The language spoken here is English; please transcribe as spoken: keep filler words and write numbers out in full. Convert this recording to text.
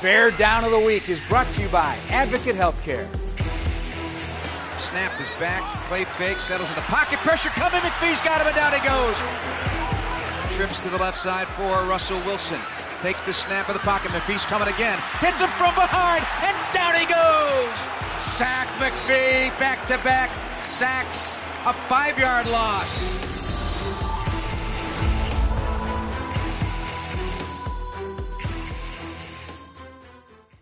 Bear Down of the Week is brought to you by Advocate Healthcare. Snap is back. Play fake. Settles in the pocket. Pressure coming. McPhee's got him, and down he goes. Trips to the left side for Russell Wilson. Takes the snap of the pocket. McPhee's coming again. Hits him from behind, and down he goes. Sack McPhee. Back-to-back sacks. A five-yard loss.